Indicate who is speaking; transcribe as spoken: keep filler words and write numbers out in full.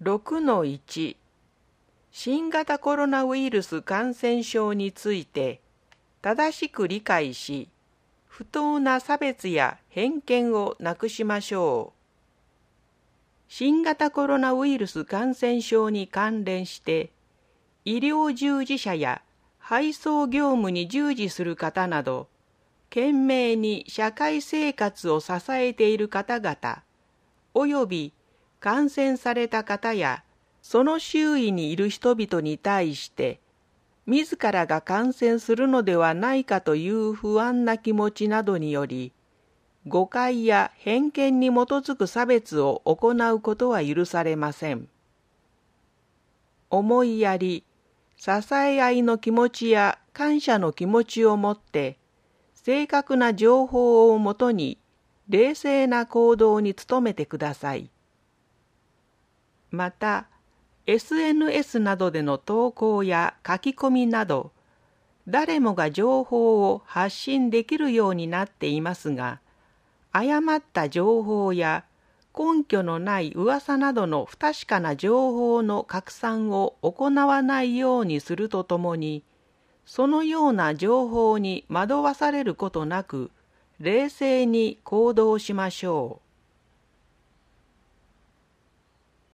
Speaker 1: ろくのいち 新型コロナウイルス感染症について正しく理解し、不当な差別や偏見をなくしましょう。新型コロナウイルス感染症に関連して、医療従事者や配送業務に従事する方など、懸命に社会生活を支えている方々、および感染された方やその周囲にいる人々に対して、自らが感染するのではないかという不安な気持ちなどにより、誤解や偏見に基づく差別を行うことは許されません。思いやり、支え合いの気持ちや感謝の気持ちを持って、正確な情報をもとに冷静な行動に努めてください。また、エスエヌエス などでの投稿や書き込みなど、誰もが情報を発信できるようになっていますが、誤った情報や根拠のない噂などの不確かな情報の拡散を行わないようにするとともに、そのような情報に惑わされることなく、冷静に行動しましょう。